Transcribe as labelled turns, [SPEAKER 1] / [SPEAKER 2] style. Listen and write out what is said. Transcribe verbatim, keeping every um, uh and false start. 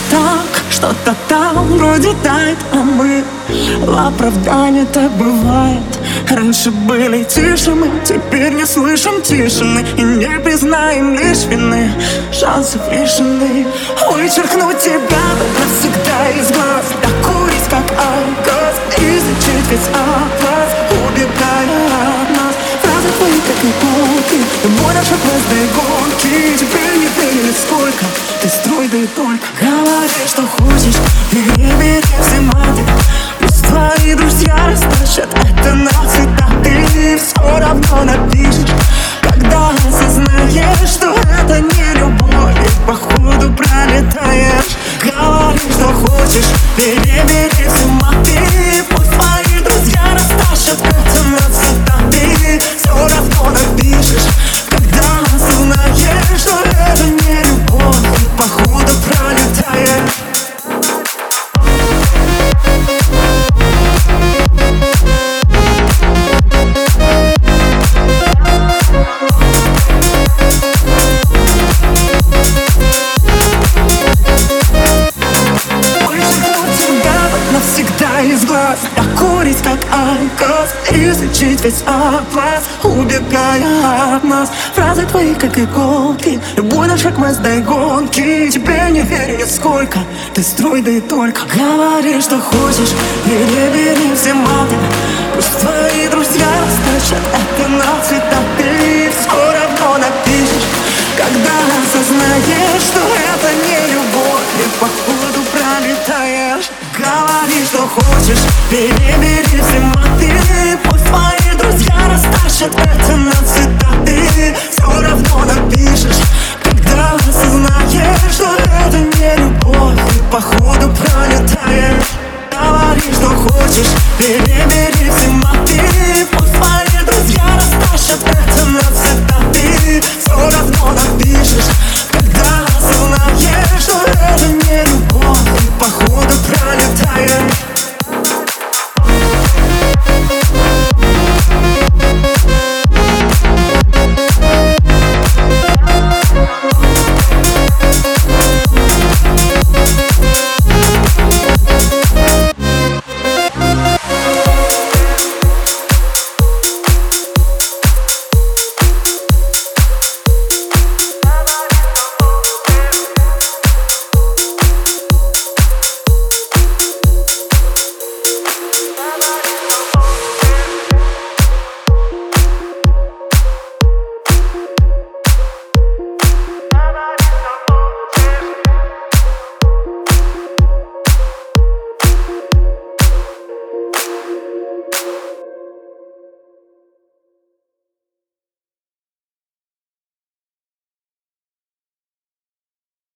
[SPEAKER 1] так, что-то там вроде тает, а мы в оправдании. Так бывает. Раньше были тише мы, теперь не слышим тишины и не признаем лишь вины. Шансов лишены. Вычеркнуть тебя навсегда из глаз, докурить как алказ, изучить весь атлас, убегая от нас. Фразы твои как иголки, любой наш ответ до иголки. Теперь не верю нисколько, ты строй да и только. Говори, что хочешь, перебери все маты. Пусть твои друзья растащат это на цитаты. Все равно напишешь, когда осознаешь, что это не любовь, и походу пролетаешь. Говори, что хочешь, перебери все маты. Пусть твои друзья растащат это на цитаты. Все равно напишешь, когда осознаешь, что это не любовь, и походу пролетаешь. Навсегда из глаз, докурить как алказ, изучить весь атлас, убегая от нас. Фразы твои как иголки, любой наш шаг мы до гонки. Тебе не верю нисколько, ты строй да и только. Говори, что хочешь, перебери все маты. Пусть твои друзья растащат это на цитаты. Все равно напишешь, когда осознаешь, что это не любовь, и походу пролетаешь. Говори, что хочешь, перебери все маты. Пусть твои друзья растащат это на цитаты. Все равно напишешь, когда осознаешь, что это не любовь, и походу пролетаешь. Говори, что хочешь, перебери